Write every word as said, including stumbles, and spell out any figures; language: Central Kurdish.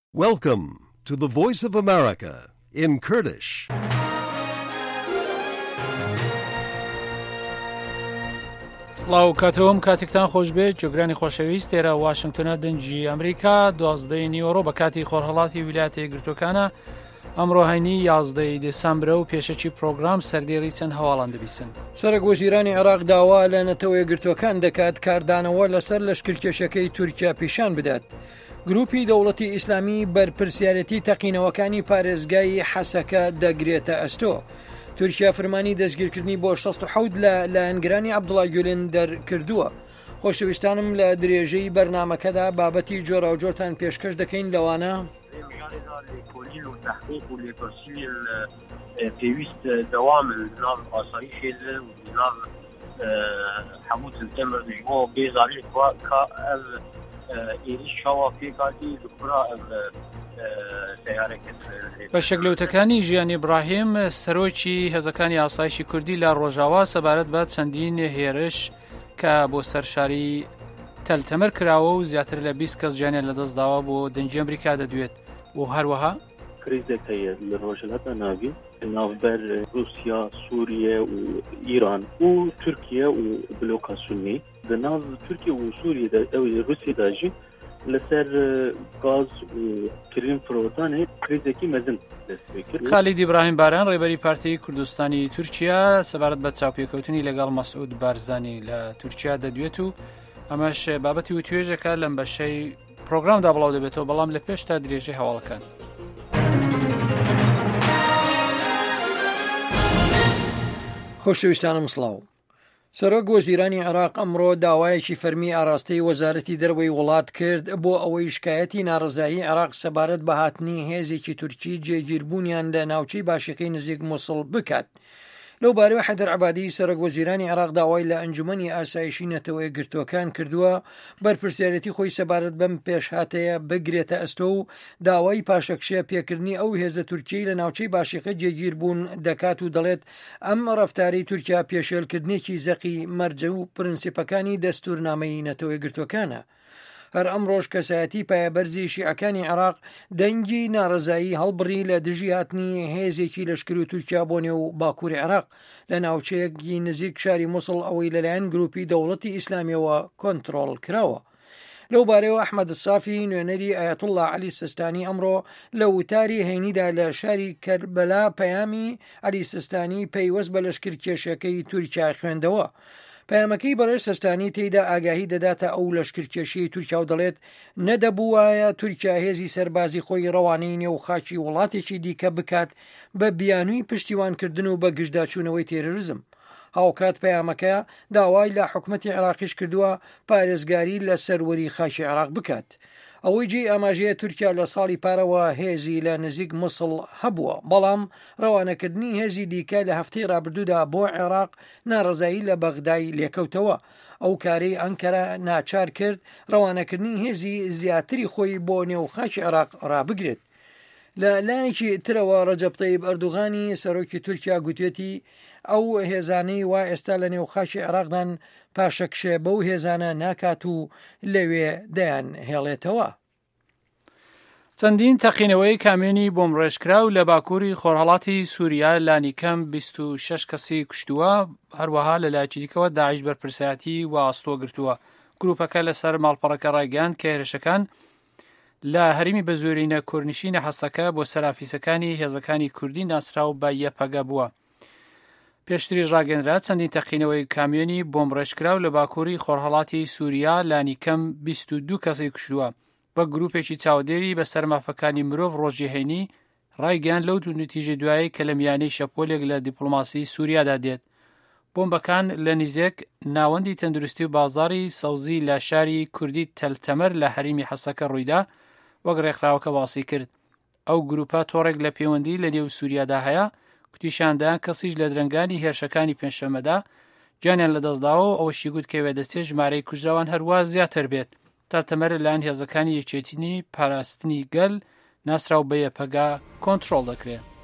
Welcome to the Voice of America in Kurdish. سڵاو کاتەوەم کاتێکتان خۆش بێت جۆگرانی خۆشەویست تێرە واشنگتنە دەنجی ئەمریکا دوازدەی نیوەڕۆ بە کاتی خۆرهەڵاتی ویلایەتە یەکگرتووەکانە ئەمڕۆ هەینی یازدەی دێسامبرە و پێشەکی پرۆگرام سەردێڕی چەند هەواڵان دەبیسن. سەرۆکوەزیرانی عێراق داوا لە نەتەوە یەکگرتووەکان دەکات کاردانەوە لەسەر لەشکرکێشەکەی تورکیا پیشان بدات. گروپی دەوڵەتی ئیسلامی بەرپرسیارەتی تەقینەوەکانی پارێزگای حەسەکە دەگرێتە ئەستۆ. تورکیا فرمانی دەستگیرکردنی بۆ شەست و حەوت لە لایەنگرانی عەبدوڵای گولێن دەرکردووە. خۆشەویستانم لە درێژەی بەرنامەکەدا بابەتی جۆرا و جۆرتان پێشکەش دەکەین لەوانە پێویست دەوام ناو ئاسایشێ و ناو هەموو تەمر بۆ بێزاری کا ئەv ئێریش شاوا پێکاتی دکورا ئەv بە شەکلەوتەکانی ژیانی ئیبراهیم سەرۆکی هێزەکانی ئاسایشی کوردی لە ڕۆژاوا سەبارەت بە چەندین هێرش کە بۆ سەرشاری تەلتەمەر کراوە و زیاتر لە بیست کەس گیانیان لەدەستداوە بۆ دەنجی ئەمریکا دەدوێت و هەروەها کریزێک هەیە لە ڕۆژهەڵاتە ناوی ناوبەر رووسیا سووریە و ئیران و تورکیا و بلۆکا سونی لە ناو تورکیا و سووریەدا ئەوەی رووسیاداژی لەسەر گاز و کرین فرۆتانێ کریزێکی مەزن دەست خالید ئیبراهیم باران ڕێبەری پارتیی کوردستانی تورکیا سەبارەت بە چاوپێکەوتنی لەگەڵ مەسعود بارزانی لە تورکیا دەدوێت و ئەمەش بابەتی و توێژەکە لەم بەشەی پرۆگرامدا بڵاو دەبێتەوە بەڵام لە پێشتا درێژەی هەواڵەکان. خۆشەویستانم سڵاو. سەرۆک وەزیرانی عێراق ئەمڕۆ داوایەکی فەرمی ئاراستەی وەزارەتی دەرەوەی وڵات کرد بۆ ئەوەی شکایەتی ناڕزایی عێراق سەبارەت بە هاتنی هێزێکی تورکی جێگیربوونیان لە ناوچەی باشەکەی نزیک مووسڵ بکات. لەو بارەوە حەیدەر عەبادی سەرۆک وەزیرانی عێراق داوای لە ئەنجومەنی ئاسایشی نەتەوە یەکگرتووەکان کردووە بەرپرسیارەتی خۆی سەبارەت بەم پێشهاتەیە بگرێتە ئەستۆ و داوای پاشەکشە پێکردنی ئەو هێزە تورکی لە ناوچەی باشەکە جێگیر بوون دەکات و دەڵێت ئەم ڕەفتاری تورکیا پێشێلکردنێکی زەقی مەرجە و پرینسیپەکانی دەستوورنامەی نەتەوە یەکگرتووەکانە. هەر ئەم ڕۆژ کەسایەتی پایەبەرزی شیعەکانی عێراق دەنگی ناڕزایی هەڵبڕی لە دژی هاتنی هێزێکی لەشکر و تورکیا بۆ نێو باکووری عێراق لە ناوچەیەکی نزیک شاری مووسڵ ئەوەی لەلایەن گروپی دەوڵەتی ئیسلامیەوە کۆنتڕۆڵ کراوە. لەو بارەوە ئەحمەد سافی نوێنەری ئایەتوڵڵا عەلی سیستانی ئەمڕۆ لە وتاری هەینیدا لە شاری کەربەلا پەیامی عەلی سیستانی پەیوەست بە لەشکرکێشەکەی تورکیا خوێندەوە. پەیامەکەی بەڕێز سەستانی تێیدا ئاگاهی دەداتە ئەو لەشکرکێشەی تورکیا و دەڵێت نەدەبووایە تورکیا هێزی سەربازی خۆی ڕەوانەی نێو خاکی وڵاتێکی دیکە بکات بە بیانووی پشتیوانکردن و بە گشتداچوونەوەی تێرۆریزم. هاوکات پەیامەکە داوای لە حکومەتی عێراقیش کردووە پارێزگاری لە سەروەری خاکی عێراق بکات. ئەوەی جێ ئاماژەیە تورکیا لە ساڵی پارەوە هێزی لە نزیک مووسڵ هەبووە بەڵام ڕەوانەکردنی هێزی دیکە لە هەفتەی ڕابردوودا بۆ عێراق ناڕزایی لە بەغدای لێکەوتەوە. ئەو کارەی ئەنکەرە ناچار کرد ڕەوانەکردنی هێزی زیاتری خۆی بۆ نێو خاکی عێراق ڕابگرێت. لە لایەکی ترەوە ڕەجەب تەیب ئەردوغانی سەرۆکی تورکیا گوتێتی ئەو هێزانەی وا ئێستا لە نێو خاکی عێراقدان پاشەکشێ بەو هێزانە ناکات و لەوێ دەیان هێڵێتەوە. چەندین تەقینەوەی کامێنی بۆم ڕێژکراو لە باکووری خۆرهەڵاتی سووریا لانیکەم بیست و شەش کەسی کوشتووە هەروەها لە لایەکی دیکەوە داعش بەرپرسایەتی و ئاستۆ گرتووە. گروپەکە لەسەر ماڵپەڕەکە ڕایگەیاند کە هێرشەکان لە هەرمی بەزۆرینە کوردنشینە حەسەکە بۆ سەرافیسەکانی هێزەکانی کوردی ناسراو بە یەپەگە بووە. پێشتری ڕاگەنرا چەندین تەقینەوەی کامیۆنی بۆم ڕێژکراو لە باکووری خۆرهەڵاتی سووریا لانیکەم بیست و دوو کەسی کوشتووە بە گروپێکی چاودێری بەسەر مافەکانی مرۆڤ ڕۆژی هەینی ڕایگەیاند لەو دوو نتیجە دوایی کە لە میانەی شەپۆلێک لە دیپلۆماسی سووریادا دێت. بۆمبەکان لە نزیک ناوەندی تەندروستی و بازاری سەوزی لە شاری کوردی تەلتەمەر لە هەریمی حەسەکە ڕوویدا وەک ڕێکخراوەکە باسی کرد. ئەو گروپە تۆڕێک لە پەیوەندی لە نێو سووریادا هەیە کوتیشاندان کەسیش لە درەنگانی هێرشەکانی پێنجشەممەدا جانیان لەدەستداوە ئەوەشی گوت کە وێدەچێت ژمارەی کوژراوان هەروە زیاتر بێت. تەلتەمەر لەلایەن هێزەکانی یەکێتینی پاراستنی گەل ناسراو بە یەپەگا کۆنتڕۆڵ دەکرێت.